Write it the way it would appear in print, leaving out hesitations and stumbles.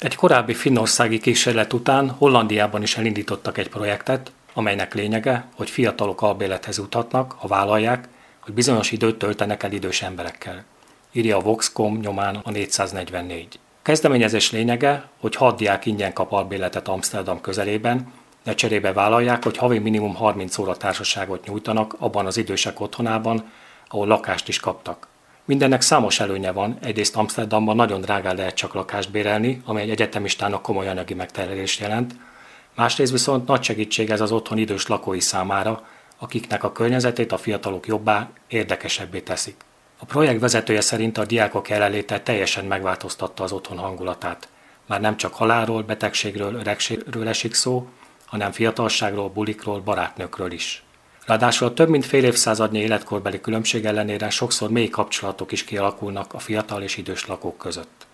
Egy korábbi finnországi kísérlet után Hollandiában is elindítottak egy projektet, amelynek lényege, hogy fiatalok albérlethez juthatnak, ha vállalják, hogy bizonyos időt töltenek el idős emberekkel. Írja a Vox.com nyomán a 444. A kezdeményezés lényege, hogy 6 diák ingyen kap albérletet Amszterdam közelében, de cserébe vállalják, hogy havi minimum 30 óra társaságot nyújtanak abban az idősek otthonában, ahol lakást is kaptak. Mindennek számos előnye van, egyrészt Amszterdamban nagyon drágán lehet csak lakást bérelni, amely egy egyetemistának komoly anyagi megterhelést jelent, másrészt viszont nagy segítség ez az otthon idős lakói számára, akiknek a környezetét a fiatalok jobbá, érdekesebbé teszik. A projekt vezetője szerint a diákok jelenléte teljesen megváltoztatta az otthon hangulatát. Már nem csak halálról, betegségről, öregségről esik szó, hanem fiatalságról, bulikról, barátnőkről is. Ráadásul a több mint fél évszázadnyi életkorbeli különbség ellenére sokszor mély kapcsolatok is kialakulnak a fiatal és idős lakók között.